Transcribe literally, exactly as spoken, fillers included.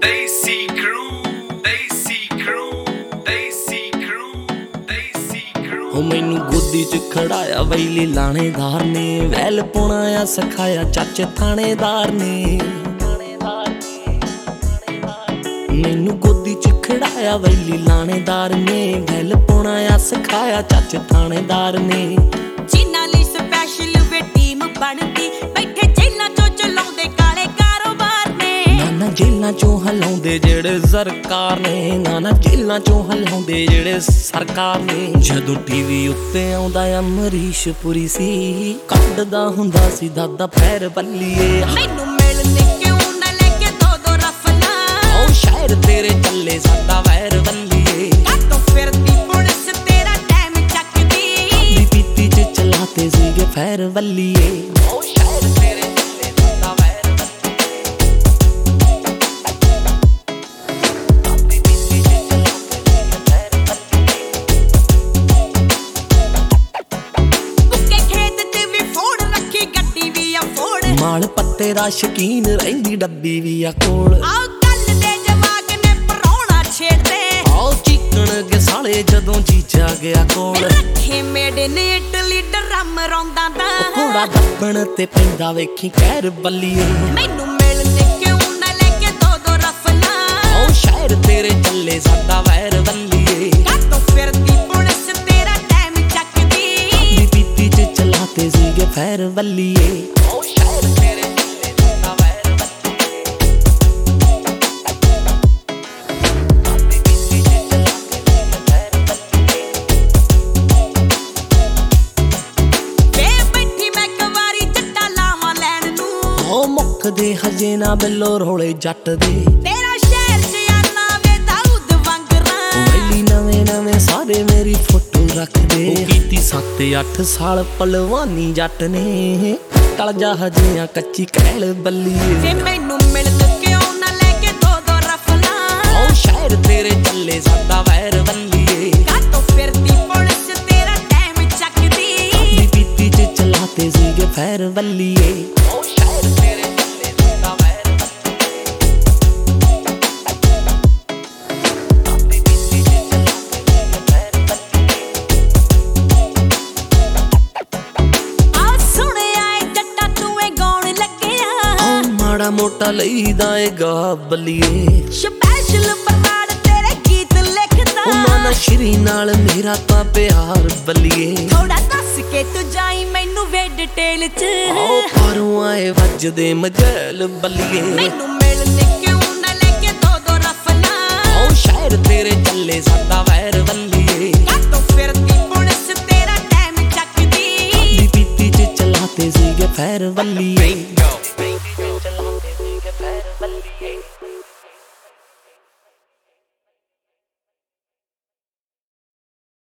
Desi crew, Desi crew, Desi crew, Desi crew। ਹੋ ਮੈਨੂੰ ਗੋਦੀ ਚ ਖੜਾਇਆ ਵੈਲੀ ਲਾਣੇਦਾਰ ਨੇ, ਵੈਲ ਪਾਉਣਾ ਆ ਸਿਖਾਇਆ ਚਾਚੇ ਥਾਣੇਦਾਰ ਨੇ। ਮੈਨੂੰ ਗੋਦੀ ਚ ਖੜਾਇਆ ਵੈਲੀ ਲਾਣੇਦਾਰ ਨੇ, ਵੈਲ ਪਾਉਣਾ ਆ ਸਿਖਾਇਆ ਚਾਚੇ ਥਾਣੇਦਾਰ ਨੇ। ਜਿਨ੍ਹਾਂ ਲਈ ਸਪੈਸ਼ਲ ਵੇ ਟੀਮ ਬਣਦੀ, ਬੈਠੇ ਜੇਲਾਂ ਚੋਂ ਚਲਾਉਂਦੇ ਕਾਲੇ ਕਾਰੋਬਾਰ ਨੇ। ਨਾ ਜੇਲਾਂ ਚੋਂ ਹਲਾਉਂਦੇ ਜਿਹੜੇ ਸਰਕਾਰ ਨੇ, ਨਾ ਨਾ ਜੇਲਾਂ ਚੋਂ ਹਲਾਉਂਦੇ ਜਿਹੜੇ ਸਰਕਾਰ ਨੇ। ਜਦੋਂ ਟੀਵੀ ਉੱਤੇ ਆਉਂਦਾ ਅਮਰੀਸ਼ ਪੁਰੀ ਸੀ, ਕੱਢਦਾ ਹੁੰਦਾ ਸੀ ਦਾਦਾ ਪੈਰ ਬੱਲੀਏ। ਮੈਨੂੰ ਮਿਲਣ ਕਿਉਂ ਨਾ ਲੈ ਕੇ ਦੋ ਦੋ ਰਫਲਾਂ, ਉਹ ਸ਼ਾਇਰ ਤੇਰੇ ਚੱਲੇ ਸਾਡਾ ਵੈਰ ਬੱਲੀਏ। ਕਾਤੋਂ ਫਿਰਦੀ ਪੁਲਿਸ ਤੇਰਾ ਟਾਈਮ ਚੱਕਦੀ, ਆਪਣੀ ਪੀਤੀ ਚ ਚਲਾਤੇ ਸੀਗੇ ਫੈਰ ਬੱਲੀਏ। ਉਹ ਸ਼ਾਇਰ ਤੇਰੇ ਚੱਲੇ ਸਾਡਾ ਵੈਰ ਮਾਲ ਪੱਤੇ ਦਾ ਸ਼ਕੀਨ ਰਹਿੰਦੀ ਡੱਬੀ ਵੀ ਆ ਕੋਲ। ਆਹ ਗੱਲ ਦੇ ਜਵਾਕ ਨੇ ਪਰੌਣਾ ਛੇੜਦੇ, ਆਓ ਚੀਕਣ ਕੇ ਸਾਲੇ ਜਦੋਂ ਜੀਜਾ ਗਿਆ ਕੋਲ। ਰੱਖੇ ਮੇਡ ਨੇ ਇਟਲੀ ਡਰਮ ਰੌਂਦਾ ਦਾ, ਘੋੜਾ ਦੱਬਣ ਤੇ ਪੈਂਦਾ ਵੇਖੀ ਕਹਿਰ ਬੱਲੀਏ। ਮੈਨੂੰ ਮਿਲਣ ਕਿਉਂ ਨਾ ਲੈ ਕੇ ਦੋ ਦੋ ਰਫਲਾਂ, ਆਓ ਸ਼ਾਇਰ ਤੇਰੇ ਚੱਲੇ ਸਾਡਾ ਵੈਰ ਬੱਲੀਏ। ਕਾਤੋਂ ਫਿਰਦੀ ਪੁਲਿਸ ਤੇਰਾ ਟਾਈਮ ਚੱਕਦੀ, ਆਪਣੀ ਪੀਤੀ ਚ ਚਲਾਤੇ ਸੀਗੇ ਫੈਰ ਬੱਲੀਏ। ਆਓ ਸ਼ਾਇਰ ਤੇਰੇ ਚੱਲੇ ਸਾਡਾ ਵੈਰ ਬੱਲੀਏ। ਆਪਣੀ ਪੀਤੀ ਚ ਚਲਾਤੇ ਸੀਗੇ ਫੈਰ ਬੱਲੀਏ। ਵੇ ਬੈਠੀ ਮੈਂ ਕਵਾਰੀ ਜੱਟਾ ਲਾਵਾਂ ਲੈਣ ਨੂੰ, ਹੋ ਮੁੱਕਦੇ ਹਜੇ ਨਾ ਬਿੱਲੋ ਰੋਲੇ ਜੱਟ ਦੇ। ਤੇਰਾ ਸ਼ਹਿਰ ਜਿਆਨਾ ਵੇ ਦਾਊਦ ਵਾਂਗਰਾਂ, ਵੈਲੀ ਨਵੇਂ ਨਵੇਂ ਸਾਰੇ ਮੇਰੀ ਫੋਟੋ ਰੱਖਦੇ। ਕੀਤੀ ਸੱਤ ਅੱਠ ਸਾਲ ਪਲਵਾਨੀ ਜੱਟ ਨੇ, ਟਲ ਜਾ ਹਜੇ ਕੱਚੀ ਕਹਿਲ ਬੱਲੀਏ। ਤੇ ਮੈਨੂੰ ਮਿਲਣ ਕਿਉਂ ਨਾ ਲੈ ਕੇ ਦੋ ਦੋ ਰਫਲਾਂ, ਆਓ ਸ਼ਾਇਰ ਤੇਰੇ ਚੱਲੇ ਸਾਡਾ ਵੈਰ ਬੱਲੀਏ। ਕਾਤੋਂ ਫਿਰਦੀ ਪੁਲਿਸ ਤੇਰਾ ਟਾਈਮ ਚੱਕਦੀ, ਆਪਣੀ ਪੀਤੀ ਚ ਚਲਾਤੇ ਸੀਗੇ ਫੈਰ ਬੱਲੀਏ। ਆਓ ਸ਼ਾਇਰ ਤੇਰੇ ਚੱਲੇ ਸਾਡਾ ਵੈਰ ਆਪਣੀ ਪੀਤੀ ਚ ਚਲਾਤੇ ਸੀਗੇ ਫੈਰ ਬੱਲੀਏ। ਆ ਸੁਣਿਆ ਏ ਜੱਟਾ ਤੂੰ ਏ ਗਾਉਣ ਲੱਗਿਆ, ਆਓ ਮਾੜਾ ਮੋਟਾ ਲਈਦਾ ਏ ਗਾ ਬੱਲੀਏ। ਸਪੈਸ਼ਲ ਬਰਨਾੜ ਤੇਰੇ ਗੀਤ ਲਿਖਦਾ, ਉਹਨਾਂ ਨਾਲ ਸ਼੍ਰੀ ਨਾਲ ਮੇਰਾ ਤਾਂ ਪਿਆਰ ਬੱਲੀਏ। ਥੋੜਾ ਦੱਸ ਕੇ ਤੂੰ ਜਾਈ ਮੈਨੂੰ ਵੇ ਡਿਟੇਲ ਚ, ਆਓ ਪਾਰੋਂ ਆਏ ਵੱਜਦੇ ਮਜਲ ਬੱਲੀਏ। ਮੈਨੂੰ ਮਿਲਣ ਕਿਉਂ ਨਾ ਲੈ ਕੇ ਦੋ ਦੋ ਰਫਲਾਂ, ਆਓ ਸ਼ਾਇਰ ਤੇਰੇ ਚੱਲੇ ਸਾਡਾ ਵੈਰ ਬੱਲੀਏ। ਕਾਤੋਂ ਫਿਰਦੀ ਪੁਲਿਸ ਤੇਰਾ ਟਾਈਮ ਚੱਕਦੀ, ਆਪਣੀ ਪੀਤੀ ਚ ਚਲਾਤੇ ਸੀਗੇ ਫੈਰ ਬੱਲੀਏ।